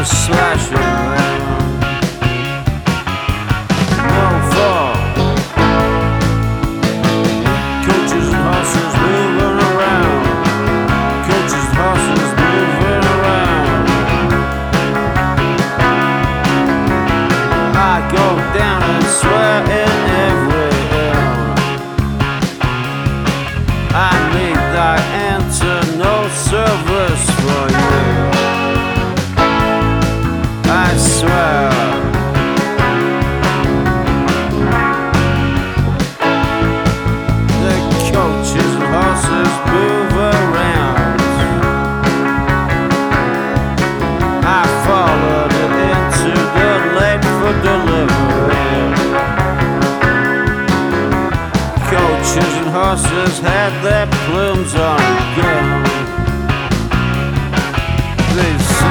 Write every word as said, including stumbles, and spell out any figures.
slash around. No fall. Coaches and horses moving around. Coaches and horses moving around. I go down and swear in every hill. I need thy answer, no service for you. I swear. The coaches and horses move around. I followed it into the lane for delivery. Coaches and horses had their plumes on go. They